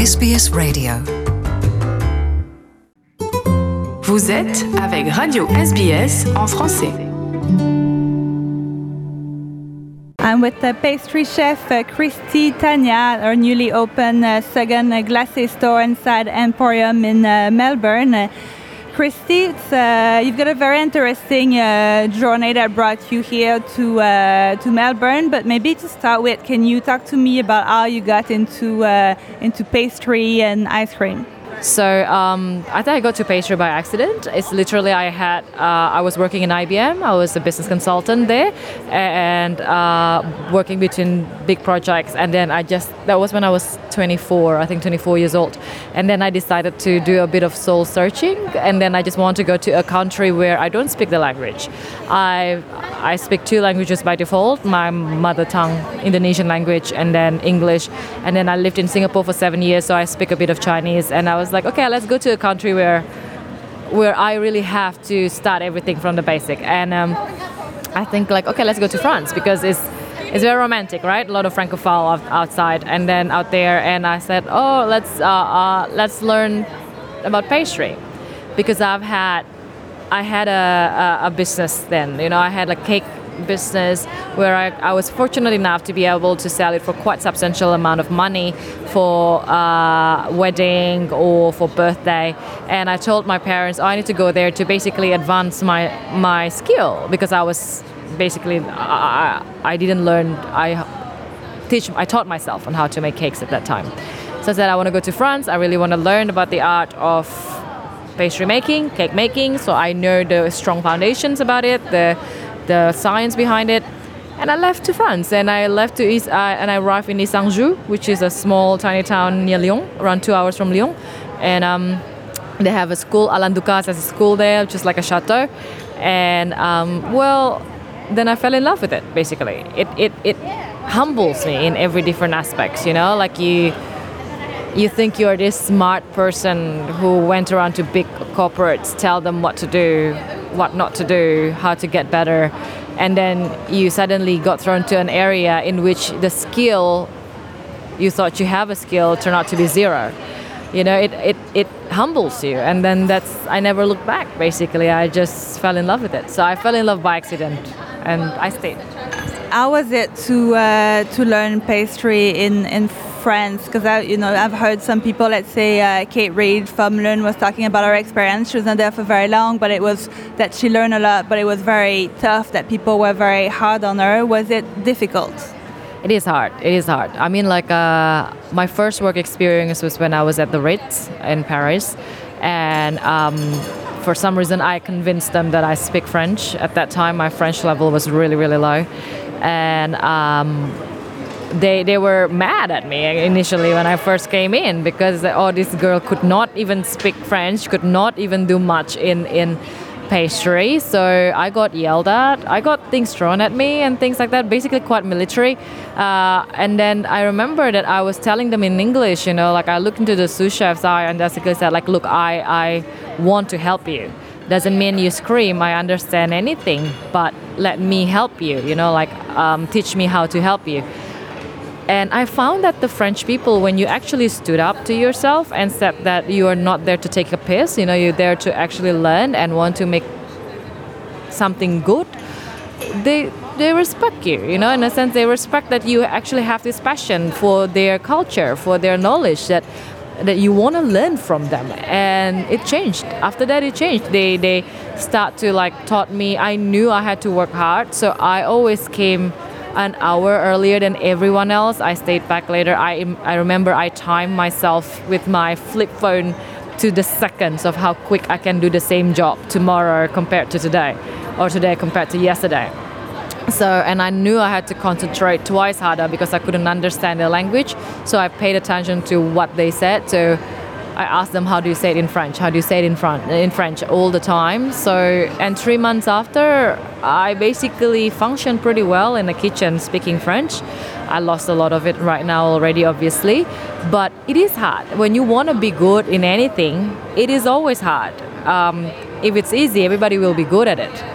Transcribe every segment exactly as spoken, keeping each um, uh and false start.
S B S Radio. Vous êtes avec Radio S B S en français. I'm with the pastry chef uh, Christy Tanya, our newly opened uh, second uh, glacé store inside Emporium in uh, Melbourne. Uh, Christy, it's, uh, you've got a very interesting uh, journey that brought you here to uh, to Melbourne. But maybe to start with, can you talk to me about how you got into uh, into pastry and ice cream? So um, I think I got to pastry by accident. It's literally I had uh, I was working in I B M. I was a business consultant there, and uh, working between big projects. And then I just that was when I was twenty-four, I think twenty-four years old. And then I decided to do a bit of soul searching. And then I just want to go to a country where I don't speak the language. I I speak two languages by default: my mother tongue, Indonesian language, and then English. And then I lived in Singapore for seven years, so I speak a bit of Chinese. And I was like, okay, let's go to a country where where I really have to start everything from the basic. And um, I think like, okay, let's go to France because it's it's very romantic, right? A lot of francophile outside and then out there. And I said, oh, let's uh, uh, let's learn about pastry because I've had I had a, a, a business then. You know, I had a cake business where I, I was fortunate enough to be able to sell it for quite substantial amount of money for uh, wedding or for birthday. And I told my parents, oh, I need to go there to basically advance my my skill because I was basically I, I didn't learn I teach I taught myself on how to make cakes at that time. So I said I want to go to France. I really want to learn about the art of pastry making, cake making, so I know the strong foundations about it, the the science behind it. And I left to France, and I left to East, uh, and I arrived in Issanju, which is a small tiny town near Lyon, around two hours from Lyon. And um, they have a school, Alain Ducasse has a school there, just like a chateau. And um, well, then I fell in love with it. Basically, it it it humbles me in every different aspects. You know, like you. You think you're this smart person who went around to big corporates, tell them what to do, what not to do, how to get better. And then you suddenly got thrown to an area in which the skill, you thought you have a skill, turned out to be zero. You know, it, it, it humbles you. And then that's, I never looked back, basically. I just fell in love with it. So I fell in love by accident, and I stayed. How was it to uh, to learn pastry in, in France? Because I, you know, I've heard some people. Let's say uh, Kate Reid from Lund was talking about her experience. She was not there for very long, but it was that she learned a lot. But it was very tough. That people were very hard on her. Was it difficult? It is hard. It is hard. I mean, like uh, my first work experience was when I was at the Ritz in Paris, and. Um, For some reason, I convinced them that I speak French. At that time, my French level was really, really low. And um, they they were mad at me initially when I first came in because, oh, this girl could not even speak French, could not even do much in, in pastry. So I got yelled at. I got things thrown at me and things like that, basically quite military. Uh, and then I remember that I was telling them in English, you know, like I looked into the sous chef's eye and basically said, like, look, I... I want to help you. Doesn't mean you scream, I understand anything, but let me help you, you know, like um, teach me how to help you. And I found that the French people, when you actually stood up to yourself and said that you are not there to take a piss, you know, you're there to actually learn and want to make something good, they they respect you, you know, in a sense they respect that you actually have this passion for their culture, for their knowledge, that that you want to learn from them. And it changed. After that, it changed. They they start to like taught me. I knew I had to work hard, so I always came an hour earlier than everyone else. I stayed back later. I I remember I timed myself with my flip phone to the seconds of how quick I can do the same job tomorrow compared to today, or today compared to yesterday. So, and I knew I had to concentrate twice harder because I couldn't understand their language. So I paid attention to what they said. So I asked them, how do you say it in French? How do you say it in, front, in French all the time? So, and three months after, I basically functioned pretty well in the kitchen speaking French. I lost a lot of it right now already, obviously. But it is hard. When you want to be good in anything, it is always hard. Um, if it's easy, everybody will be good at it.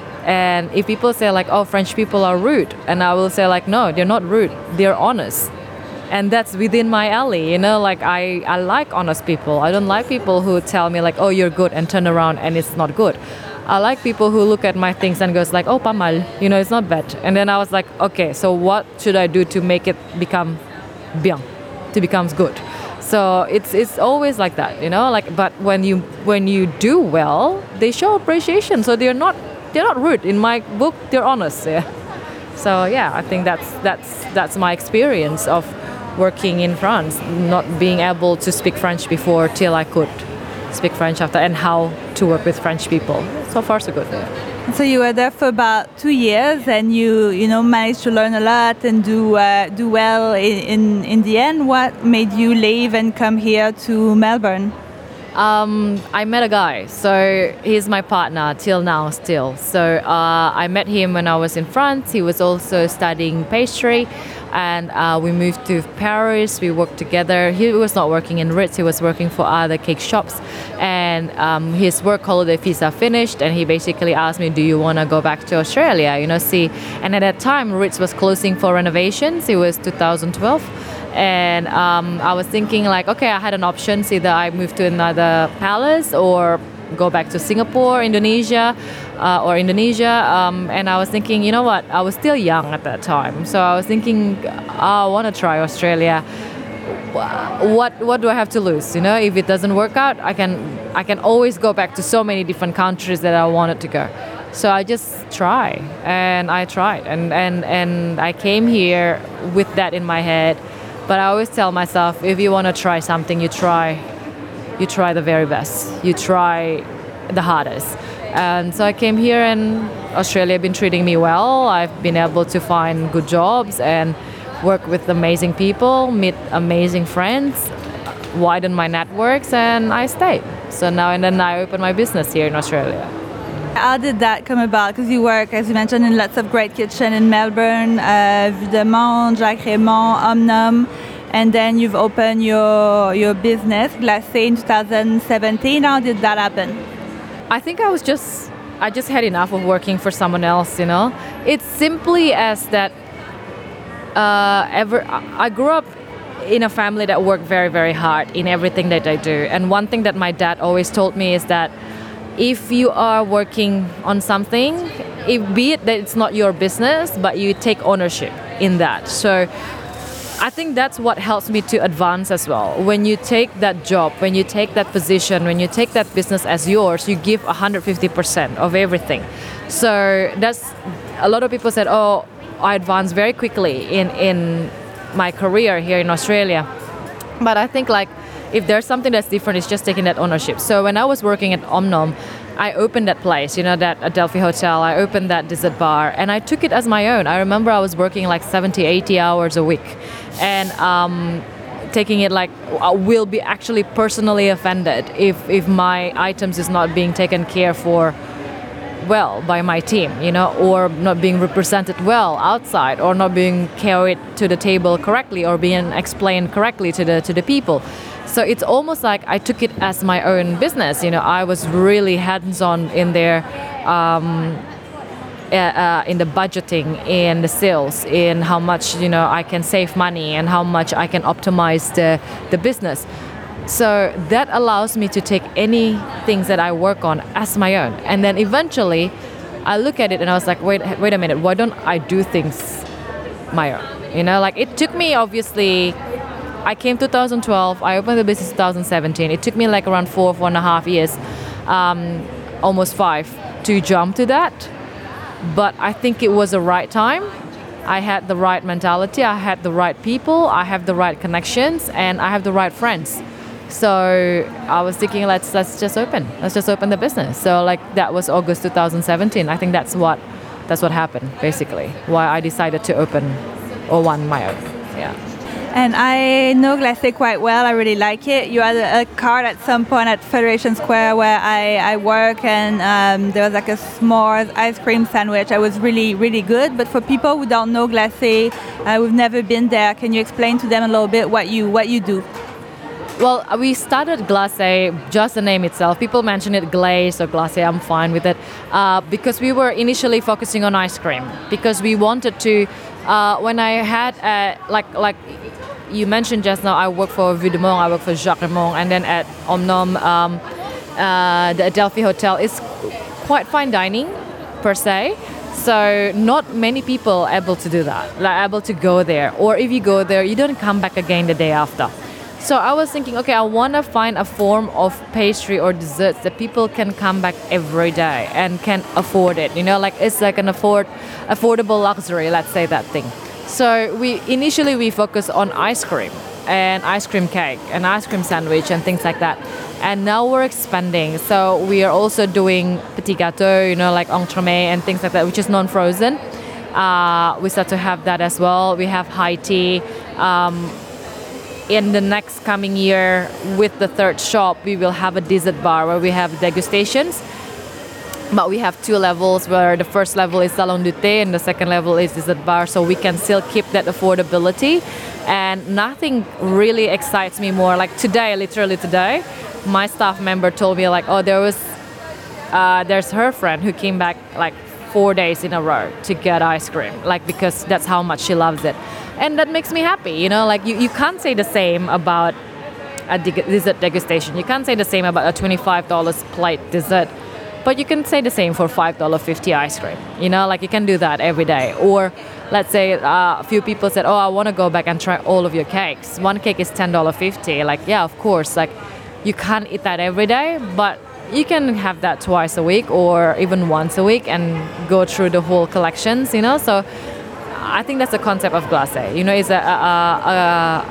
And if people say like, oh, French people are rude, and I will say like, no, they're not rude, they're honest. and that's within my alley, you know. Like I, I like honest people. I don't like people who tell me like, oh, you're good, and turn around and it's not good. I like people who look at my things and goes like, oh, pamal, you know, it's not bad. And then I was like, okay, so what should I do to make it become bien, to become good? So it's it's always like that, you know. Like, but when you when you do well, they show appreciation. So they're not they're not rude. In my book, they're honest. Yeah. So yeah, I think that's that's that's my experience of working in France, not being able to speak French before till I could speak French after, and how to work with French people. So far, so good. Yeah. So you were there for about two years, and you you know managed to learn a lot and do uh, do well in, in in the end. What made you leave and come here to Melbourne? Um, I met a guy, so he's my partner till now still. So uh, I met him when I was in France. He was also studying pastry, and uh, we moved to Paris. We worked together. He was not working in Ritz. He was working for other cake shops, and um, his work holiday visa finished, and he basically asked me, do you want to go back to Australia, you know, see? And at that time, Ritz was closing for renovations. It was two thousand twelve. And um, I was thinking like, okay, I had an option. Either I move to another palace or go back to Singapore, Indonesia, uh, or Indonesia. Um, and I was thinking, you know what? I was still young at that time. So I was thinking, oh, I want to try Australia. What what do I have to lose? You know, if it doesn't work out, I can I can always go back to so many different countries that I wanted to go. So I just try, and I tried, and, and, and I came here with that in my head. But I always tell myself, if you want to try something, you try, you try the very best. You try the hardest. And so I came here, and Australia has been treating me well. I've been able to find good jobs and work with amazing people, meet amazing friends, widen my networks, and I stayed. So now and then I open my business here in Australia. How did that come about? Because you work, as you mentioned, in lots of great kitchens in Melbourne, uh, Vue de Monde, Jacques Raymond, Omnom, and then you've opened your your business, Glacé, in two thousand seventeen. How did that happen? I think I was just, I just had enough of working for someone else, you know. It's simply as that, uh, ever, I grew up in a family that worked very, very hard in everything that they do. And one thing that my dad always told me is that if you are working on something, if, be it that it's not your business, but you take ownership in that. So I think that's what helps me to advance as well. When you take that job, when you take that position, when you take that business as yours, you give one hundred fifty percent of everything. So that's, a lot of people said, oh, I advanced very quickly in, in my career here in Australia. But I think like, if there's something that's different, it's just taking that ownership. So when I was working at Omnom, I opened that place, you know, that Adelphi Hotel. I opened that dessert bar, and I took it as my own. I remember I was working like seventy, eighty hours a week, and um, taking it like, I will be actually personally offended if, if my items is not being taken care for well by my team, you know, or not being represented well outside, or not being carried to the table correctly, or being explained correctly to the to the people. So it's almost like I took it as my own business. You know, I was really hands-on in there, um, uh, uh, in the budgeting, in the sales, in how much, you know, I can save money and how much I can optimize the, the business. So that allows me to take any things that I work on as my own. And then eventually I look at it and I was like, wait, wait a minute, why don't I do things my own? You know, like it took me obviously, I came two thousand twelve, I opened the business two thousand seventeen. It took me like around four, four and a half years, um, almost five, to jump to that. But I think it was the right time. I had the right mentality, I had the right people, I have the right connections, and I have the right friends. So I was thinking, let's let's just open, let's just open the business. So like that was August two thousand seventeen. I think that's what that's what happened basically. Why I decided to open O one my own. Yeah. And I know Glacé quite well. I really like it. You had a, a cart at some point at Federation Square where I, I work, and um, there was like a s'mores ice cream sandwich. It was really, really good. But for people who don't know Glacé, uh, who've never been there, can you explain to them a little bit what you what you do? Well, we started Glacé, just the name itself. People mention it glaze or glacé, I'm fine with it. Uh, because we were initially focusing on ice cream. Because we wanted to, uh, when I had, uh, like, like you mentioned just now, I work for Vue de Monde, I work for Jacques Remond, and then at Omnom, um, uh, the Adelphi Hotel is quite fine dining per se. So not many people are able to do that, like able to go there. Or if you go there, you don't come back again the day after. So I was thinking, okay, I want to find a form of pastry or desserts that people can come back every day and can afford it. You know, like it's like an afford, affordable luxury, let's say that thing. So we initially we focus on ice cream and ice cream cake and ice cream sandwich and things like that. And now we're expanding. So we are also doing petit gâteau, you know, like entremet and things like that, which is non-frozen. Uh, we start to have that as well. We have high tea. Um, in the next coming year, with the third shop, we will have a dessert bar where we have degustations. But we have two levels, where the first level is salon du thé and the second level is dessert bar, so we can still keep that affordability. And nothing really excites me more. Like today, literally today, my staff member told me like, oh, there was, uh, there's her friend who came back like four days in a row to get ice cream, like because that's how much she loves it. And that makes me happy, you know, like you, you can't say the same about a dessert degustation. You can't say the same about a twenty-five dollars plate dessert, but you can say the same for five dollars fifty ice cream. You know, like you can do that every day. Or let's say uh, a few people said, oh, I want to go back and try all of your cakes. One cake is ten dollars fifty. Like, yeah, of course, like you can't eat that every day, but you can have that twice a week or even once a week and go through the whole collections, you know. So I think that's the concept of glacé. You know, it's a, a, a,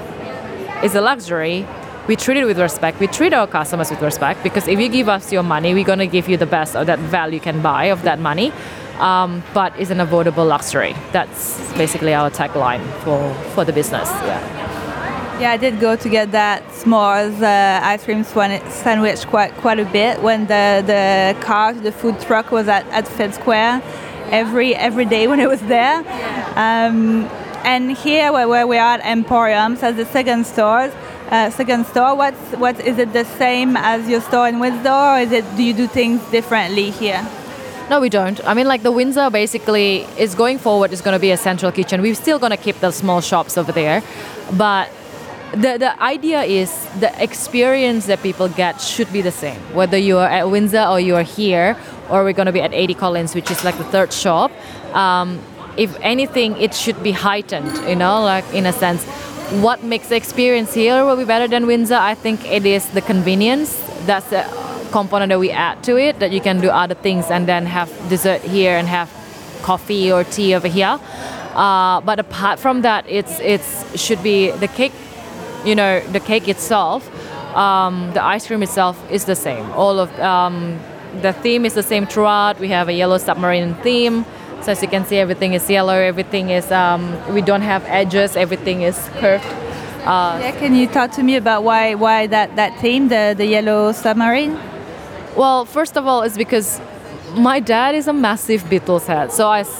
a it's a luxury. We treat it with respect. We treat our customers with respect, because if you give us your money, we're going to give you the best of that value you can buy of that money. Um, but it's an avoidable luxury. That's basically our tagline for, for the business. Yeah. Yeah, I did go to get that s'mores uh, ice cream swan- sandwich quite quite a bit when the, the car, the food truck was at, at Fed Square every every day when it was there. Um, and here where, where we are at Emporium, so the second stores, uh, second store, what's what is it the same as your store in Windsor, or is it do you do things differently here? No, we don't. I mean, like the Windsor basically is going forward is going to be a central kitchen. We're still going to keep the small shops over there, but the the idea is the experience that people get should be the same, whether you are at Windsor or you are here, or we're going to be at eighty Collins, which is like the third shop. Um, if anything, it should be heightened, you know, like in a sense. What makes the experience here will be better than Windsor? I think it is the convenience. That's the component that we add to it, that you can do other things and then have dessert here and have coffee or tea over here. Uh, but apart from that, it's it's should be the cake. You know, the cake itself, um, the ice cream itself is the same. All of um, the theme is the same throughout. We have a yellow submarine theme. So as you can see, everything is yellow. Everything is, um, we don't have edges. Everything is curved. Uh, yeah, can you talk to me about why why that, that theme, the, the yellow submarine? Well, first of all, it's because my dad is a massive Beatles head. So I,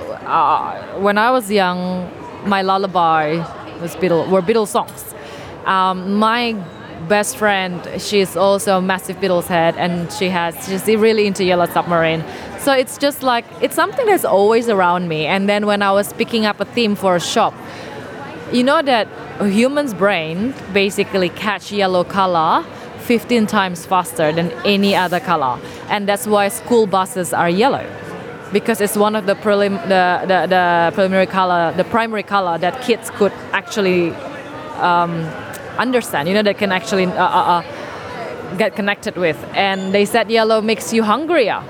uh, when I was young, my lullaby was Beatles, were Beatles songs. Um, my best friend, she's also a massive Beatles head, and she has she's really into Yellow Submarine. So it's just like it's something that's always around me. And then when I was picking up a theme for a shop, you know that a human's brain basically catch yellow color fifteen times faster than any other color, and that's why school buses are yellow, because it's one of the prelim the, the, the preliminary color, the primary color that kids could actually um, understand, you know, they can actually uh, uh, uh, get connected with. And they said yellow makes you hungrier.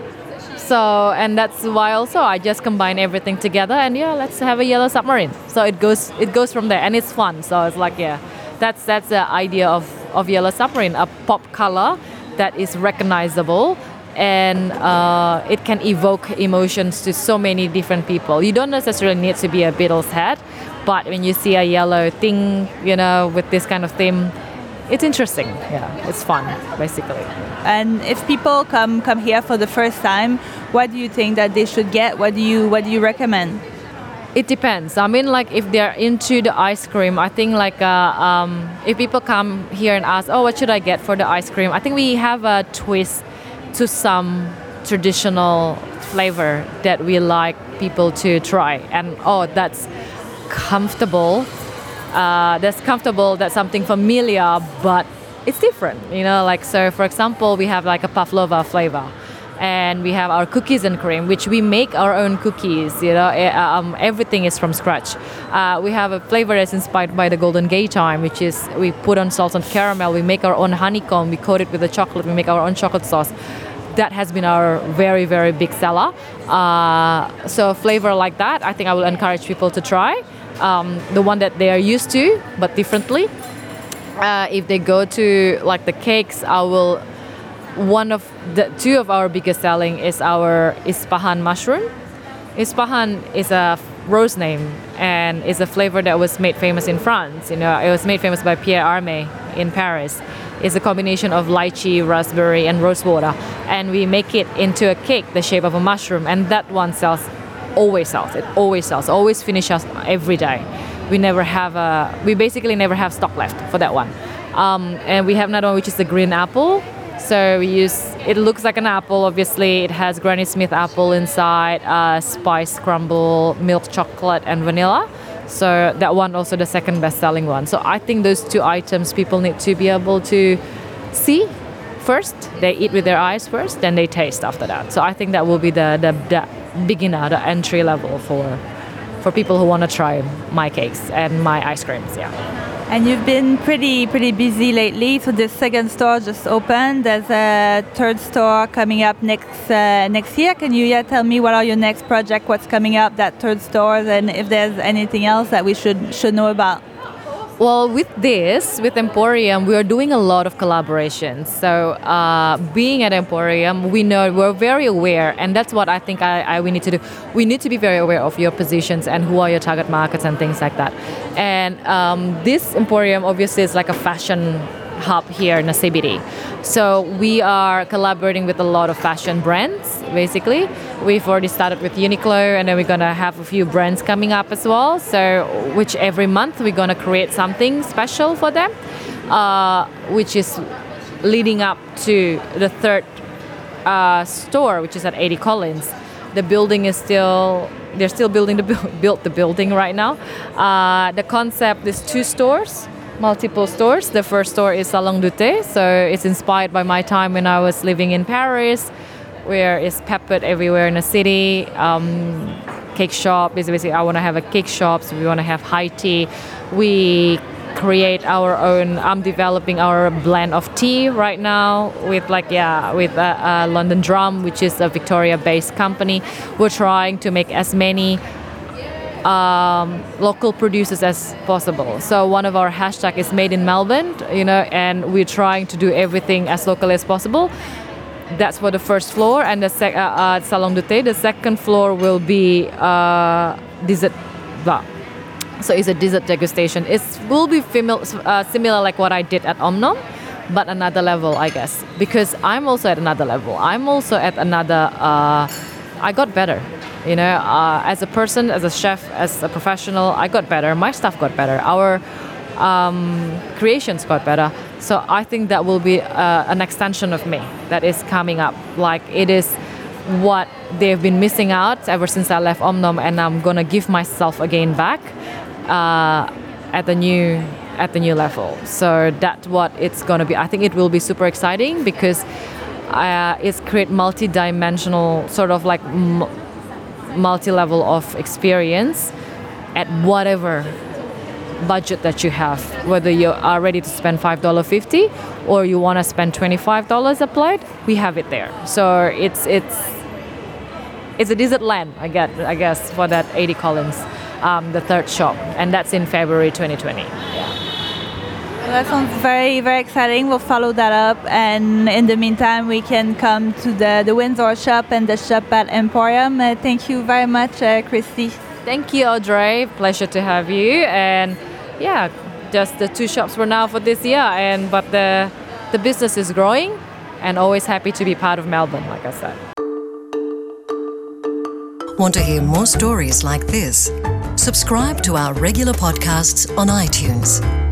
So, and that's why also I just combine everything together and yeah, let's have a yellow submarine. So it goes it goes from there, and it's fun. So it's like, yeah, that's that's the idea of, of yellow submarine, a pop color that is recognizable, and uh, it can evoke emotions to so many different people. You don't necessarily need to be a Beatles head, but when you see a yellow thing, you know, with this kind of theme, it's interesting. Yeah, it's fun, basically. And if people come come here for the first time, what do you think that they should get? What do you what do you recommend? It depends. I mean, like if they're into the ice cream, I think like uh, um, if people come here and ask, oh, what should I get for the ice cream? I think we have a twist to some traditional flavor that we like people to try. And oh, that's comfortable. uh, that's comfortable, that's something familiar, but it's different, you know, like, so for example, we have like a pavlova flavor, and we have our cookies and cream, which we make our own cookies, you know, um, everything is from scratch. Uh, we have a flavor that's inspired by the Golden Gay Time, which is we put on salted caramel, we make our own honeycomb, we coat it with the chocolate, we make our own chocolate sauce. That has been our very, very big seller. Uh, so a flavor like that, I think I will encourage people to try. Um, the one that they are used to, but differently. Uh, if they go to like the cakes, I will. One of the two of our biggest selling is our Ispahan mushroom. Ispahan is a rose name and is a flavor that was made famous in France. You know, it was made famous by Pierre Hermé in Paris. It's a combination of lychee, raspberry, and rose water, and we make it into a cake the shape of a mushroom, and that one sells. Always sells. It always sells. Always finishes every day. We never have a. We basically never have stock left for that one. Um, and we have another one which is the green apple. So we use. It looks like an apple. Obviously, it has Granny Smith apple inside, uh, spice crumble, milk chocolate, and vanilla. So that one also the second best-selling one. So I think those two items people need to be able to see first. They eat with their eyes first, then they taste after that. So I think that will be the the. the beginner, the entry level for for people who want to try my cakes and my ice creams. Yeah. And you've been pretty pretty busy lately. So the second store just opened. There's a third store coming up next uh, next year. Can you yeah, tell me what are your next project? What's coming up? That third store, and if there's anything else that we should should know about. Well, with this, with Emporium, we are doing a lot of collaborations. So uh, being at Emporium, we know we're very aware, and that's what I think I, I, we need to do. We need to be very aware of your positions and who are your target markets and things like that. And um, this Emporium obviously is like a fashion hub here in the C B D. So we are collaborating with a lot of fashion brands, basically. We've already started with Uniqlo, and then we're going to have a few brands coming up as well. So which every month we're going to create something special for them, uh, which is leading up to the third uh, store, which is at eighty Collins. The building is still, they're still building the built the building right now. Uh, the concept is two stores. Multiple stores. The first store is Salon du Thé, so it's inspired by my time when I was living in Paris, where it's peppered everywhere in the city. Um, cake shop is basically I want to have a cake shop, so we want to have high tea. We create our own. I'm developing our blend of tea right now with like yeah with uh, uh, London Drum, which is a Victoria-based company. We're trying to make as many Um, local producers as possible. So one of our hashtag is Made in Melbourne, you know, and we're trying to do everything as local as possible. That's for the first floor, and the sec- uh, uh, Salon du Thé. The second floor will be uh, dessert bar. So it's a dessert degustation. It will be fami- uh, similar like what I did at Omnom, but another level, I guess, because I'm also at another level. I'm also at another. Uh, I got better. You know, uh, as a person, as a chef, as a professional, I got better. My stuff got better. Our um, creations got better. So I think that will be uh, an extension of me that is coming up. Like it is what they've been missing out ever since I left Omnom, and I'm gonna give myself again back uh, at the new at the new level. So that's what it's gonna be. I think it will be super exciting because uh, it's create multi-dimensional sort of like. M- multi-level of experience at whatever budget that you have, whether you are ready to spend five dollars fifty or you want to spend twenty-five dollars a plate, we have it there. So it's it's it's a dessert land, I get I guess for that eighty Collins, um, the third shop, and that's in February twenty twenty. Yeah. That sounds very, very exciting. We'll follow that up, and in the meantime, we can come to the, the Windsor shop and the shop at Emporium. Uh, thank you very much, uh, Christy. Thank you, Audrey. Pleasure to have you. And yeah, just the two shops for now for this year, and but the the business is growing, and always happy to be part of Melbourne, like I said. Want to hear more stories like this? Subscribe to our regular podcasts on iTunes.